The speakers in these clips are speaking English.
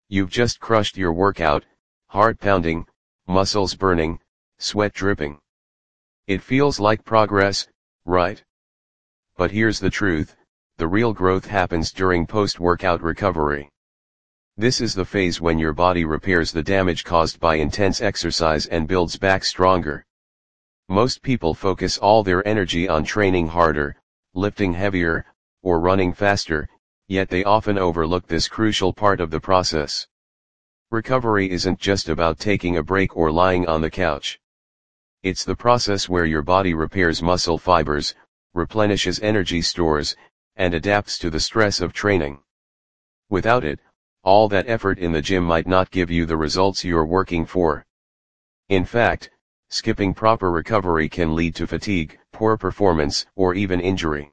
You've just crushed your workout, heart pounding, muscles burning, sweat dripping. It feels like progress, right? But here's the truth, the real growth happens during post-workout recovery. This is the phase when your body repairs the damage caused by intense exercise and builds back stronger. Most people focus all their energy on training harder, lifting heavier, or running faster, yet they often overlook this crucial part of the process. Recovery isn't just about taking a break or lying on the couch. It's the process where your body repairs muscle fibers, replenishes energy stores, and adapts to the stress of training. Without it, all that effort in the gym might not give you the results you're working for. In fact, skipping proper recovery can lead to fatigue, poor performance, or even injury.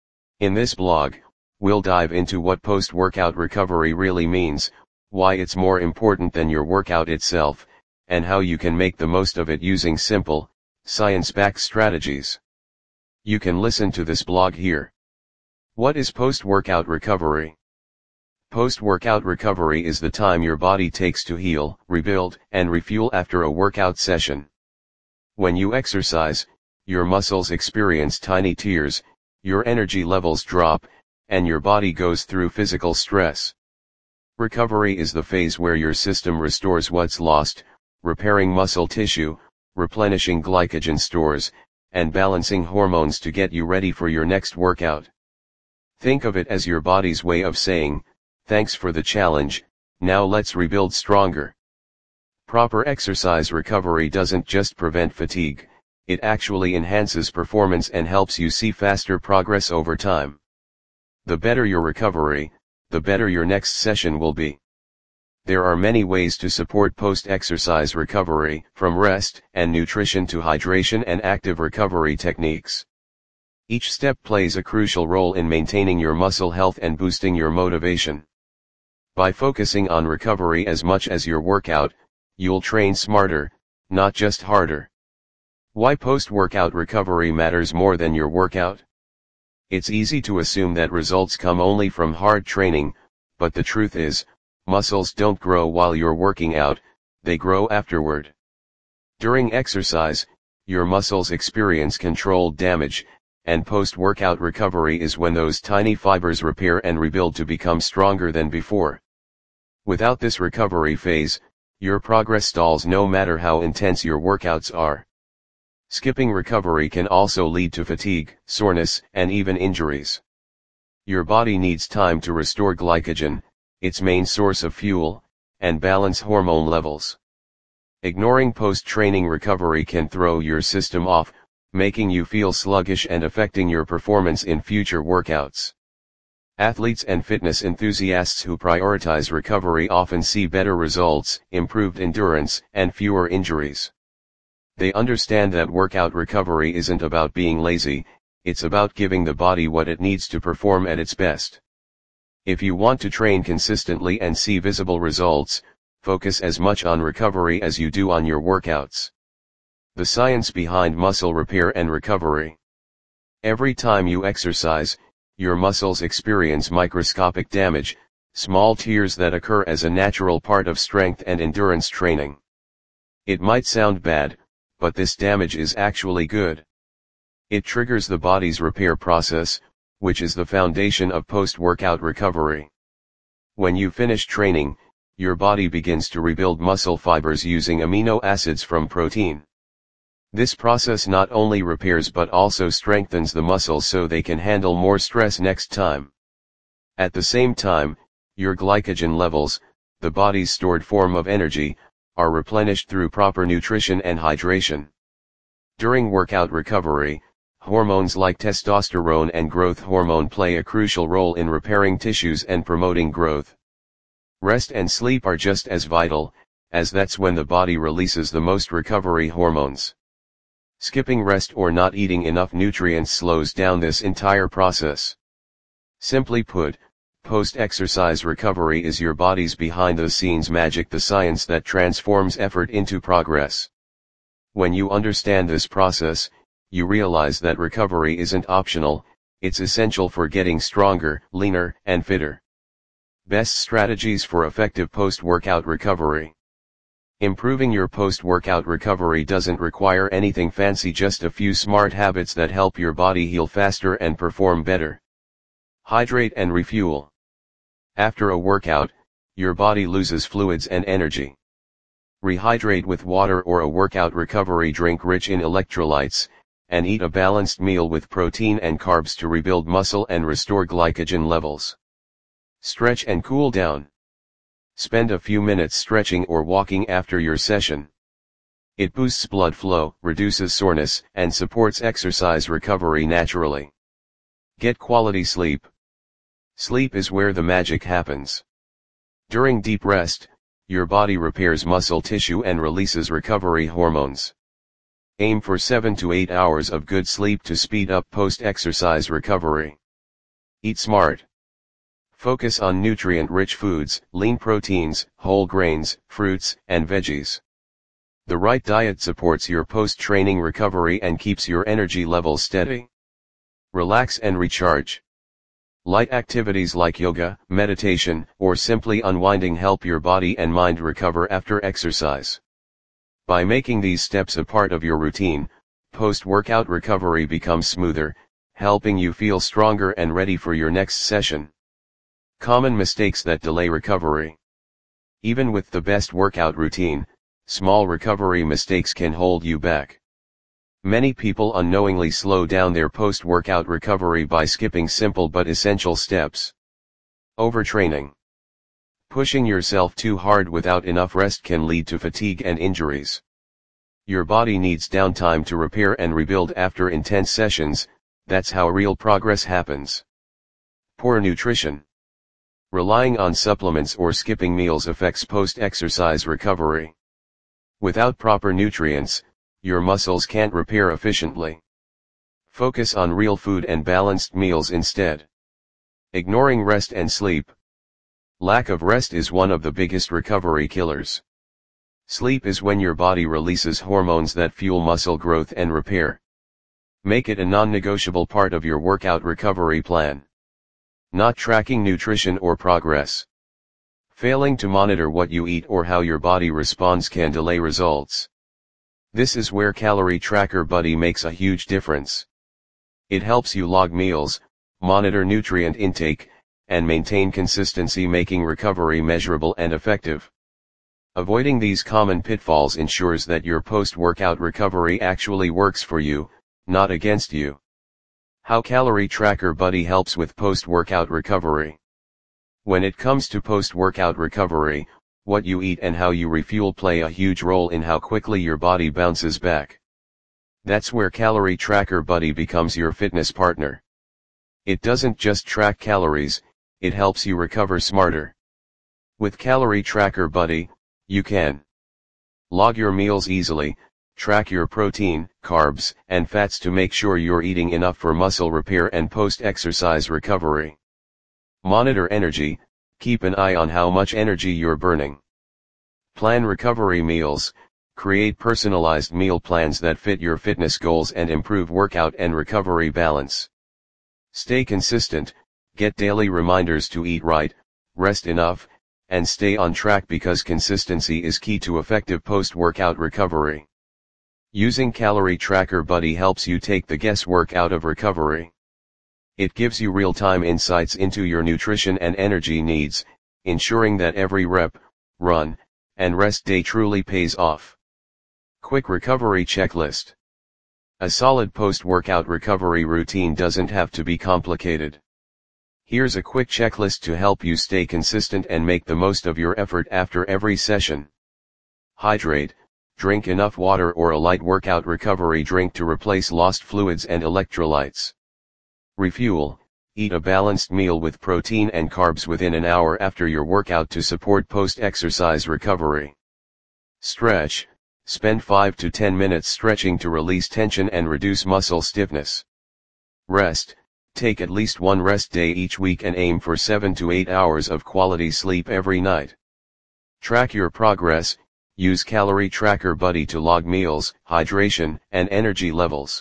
In this blog, we'll dive into what post-workout recovery really means, why it's more important than your workout itself, and how you can make the most of it using simple, science-backed strategies. You can listen to this blog here. What is post-workout recovery? Post-workout recovery is the time your body takes to heal, rebuild, and refuel after a workout session. When you exercise, your muscles experience tiny tears, your energy levels drop, and your body goes through physical stress. Recovery is the phase where your system restores what's lost, repairing muscle tissue, replenishing glycogen stores, and balancing hormones to get you ready for your next workout. Think of it as your body's way of saying, "Thanks for the challenge, now let's rebuild stronger." Proper exercise recovery doesn't just prevent fatigue, it actually enhances performance and helps you see faster progress over time. The better your recovery, the better your next session will be. There are many ways to support post-exercise recovery, from rest and nutrition to hydration and active recovery techniques. Each step plays a crucial role in maintaining your muscle health and boosting your motivation. By focusing on recovery as much as your workout, you'll train smarter, not just harder. Why post-workout recovery matters more than your workout? It's easy to assume that results come only from hard training, but the truth is, muscles don't grow while you're working out, they grow afterward. During exercise, your muscles experience controlled damage, and post-workout recovery is when those tiny fibers repair and rebuild to become stronger than before. Without this recovery phase, your progress stalls no matter how intense your workouts are. Skipping recovery can also lead to fatigue, soreness, and even injuries. Your body needs time to restore glycogen, its main source of fuel, and balance hormone levels. Ignoring post-training recovery can throw your system off, making you feel sluggish and affecting your performance in future workouts. Athletes and fitness enthusiasts who prioritize recovery often see better results, improved endurance, and fewer injuries. They understand that workout recovery isn't about being lazy, it's about giving the body what it needs to perform at its best. If you want to train consistently and see visible results, focus as much on recovery as you do on your workouts. The science behind muscle repair and recovery. Every time you exercise, your muscles experience microscopic damage, small tears that occur as a natural part of strength and endurance training. It might sound bad, but this damage is actually good. It triggers the body's repair process, which is the foundation of post-workout recovery. When you finish training, your body begins to rebuild muscle fibers using amino acids from protein. This process not only repairs but also strengthens the muscles so they can handle more stress next time. At the same time, your glycogen levels, the body's stored form of energy, are replenished through proper nutrition and hydration. During workout recovery, hormones like testosterone and growth hormone play a crucial role in repairing tissues and promoting growth. Rest and sleep are just as vital, as that's when the body releases the most recovery hormones. Skipping rest or not eating enough nutrients slows down this entire process. Simply put, post-exercise recovery is your body's behind-the-scenes magic, the science that transforms effort into progress. When you understand this process, you realize that recovery isn't optional, it's essential for getting stronger, leaner, and fitter. Best strategies for effective post-workout recovery. Improving your post-workout recovery doesn't require anything fancy, just a few smart habits that help your body heal faster and perform better. Hydrate and refuel. After a workout, your body loses fluids and energy. Rehydrate with water or a workout recovery drink rich in electrolytes, and eat a balanced meal with protein and carbs to rebuild muscle and restore glycogen levels. Stretch and cool down. Spend a few minutes stretching or walking after your session. It boosts blood flow, reduces soreness, and supports exercise recovery naturally. Get quality sleep. Sleep is where the magic happens. During deep rest, your body repairs muscle tissue and releases recovery hormones. Aim for 7 to 8 hours of good sleep to speed up post-exercise recovery. Eat smart. Focus on nutrient-rich foods, lean proteins, whole grains, fruits, and veggies. The right diet supports your post-training recovery and keeps your energy levels steady. Relax and recharge. Light activities like yoga, meditation, or simply unwinding help your body and mind recover after exercise. By making these steps a part of your routine, post-workout recovery becomes smoother, helping you feel stronger and ready for your next session. Common mistakes that delay recovery. Even with the best workout routine, small recovery mistakes can hold you back. Many people unknowingly slow down their post-workout recovery by skipping simple but essential steps. Overtraining. Pushing yourself too hard without enough rest can lead to fatigue and injuries. Your body needs downtime to repair and rebuild after intense sessions. That's how real progress happens. Poor nutrition. Relying on supplements or skipping meals affects post-exercise recovery. Without proper nutrients, your muscles can't repair efficiently. Focus on real food and balanced meals instead. Ignoring rest and sleep. Lack of rest is one of the biggest recovery killers. Sleep is when your body releases hormones that fuel muscle growth and repair. Make it a non-negotiable part of your workout recovery plan. Not tracking nutrition or progress. Failing to monitor what you eat or how your body responds can delay results. This is where Calorie Tracker Buddy makes a huge difference. It helps you log meals, monitor nutrient intake, and maintain consistency, making recovery measurable and effective. Avoiding these common pitfalls ensures that your post-workout recovery actually works for you, not against you. How Calorie Tracker Buddy helps with post-workout recovery. When it comes to post-workout recovery, what you eat and how you refuel play a huge role in how quickly your body bounces back. That's where Calorie Tracker Buddy becomes your fitness partner. It doesn't just track calories, it helps you recover smarter. With Calorie Tracker Buddy, you can log your meals easily, track your protein, carbs, and fats to make sure you're eating enough for muscle repair and post-exercise recovery. Monitor energy, keep an eye on how much energy you're burning. Plan recovery meals, create personalized meal plans that fit your fitness goals and improve workout and recovery balance. Stay consistent, get daily reminders to eat right, rest enough, and stay on track because consistency is key to effective post-workout recovery. Using Calorie Tracker Buddy helps you take the guesswork out of recovery. It gives you real-time insights into your nutrition and energy needs, ensuring that every rep, run, and rest day truly pays off. Quick recovery checklist. A solid post-workout recovery routine doesn't have to be complicated. Here's a quick checklist to help you stay consistent and make the most of your effort after every session. Hydrate. Drink enough water or a light workout recovery drink to replace lost fluids and electrolytes. Refuel. Eat a balanced meal with protein and carbs within an hour after your workout to support post-exercise recovery. Stretch. Spend 5 to 10 minutes stretching to release tension and reduce muscle stiffness. Rest. Take at least one rest day each week and aim for 7 to 8 hours of quality sleep every night. Track your progress. Use Calorie Tracker Buddy to log meals, hydration, and energy levels.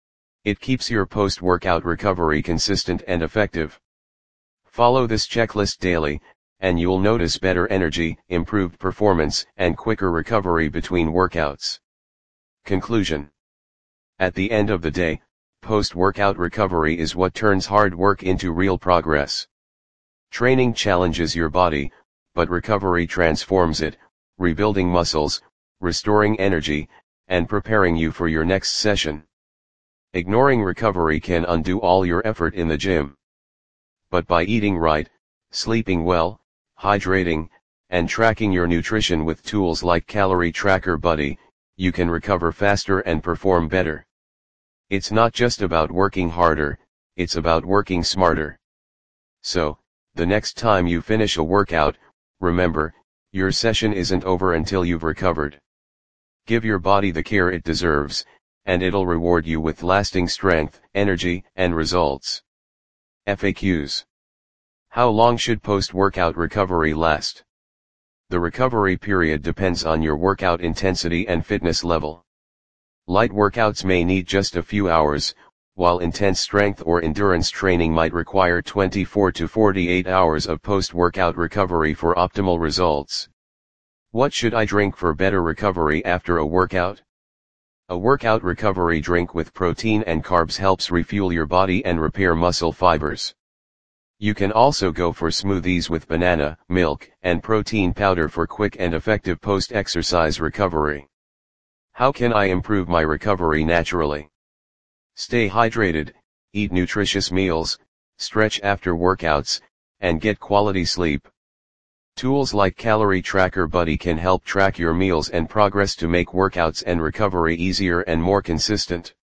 It keeps your post-workout recovery consistent and effective. Follow this checklist daily, and you'll notice better energy, improved performance, and quicker recovery between workouts. Conclusion. At the end of the day, post-workout recovery is what turns hard work into real progress. Training challenges your body, but recovery transforms it, rebuilding muscles, restoring energy, and preparing you for your next session. Ignoring recovery can undo all your effort in the gym. But by eating right, sleeping well, hydrating, and tracking your nutrition with tools like Calorie Tracker Buddy, you can recover faster and perform better. It's not just about working harder, it's about working smarter. So, the next time you finish a workout, remember, your session isn't over until you've recovered. Give your body the care it deserves, and it'll reward you with lasting strength, energy, and results. FAQs. How long should post-workout recovery last? The recovery period depends on your workout intensity and fitness level. Light workouts may need just a few hours, while intense strength or endurance training might require 24 to 48 hours of post-workout recovery for optimal results. What should I drink for better recovery after a workout? A workout recovery drink with protein and carbs helps refuel your body and repair muscle fibers. You can also go for smoothies with banana, milk, and protein powder for quick and effective post-exercise recovery. How can I improve my recovery naturally? Stay hydrated, eat nutritious meals, stretch after workouts, and get quality sleep. Tools like Calorie Tracker Buddy can help track your meals and progress to make workouts and recovery easier and more consistent.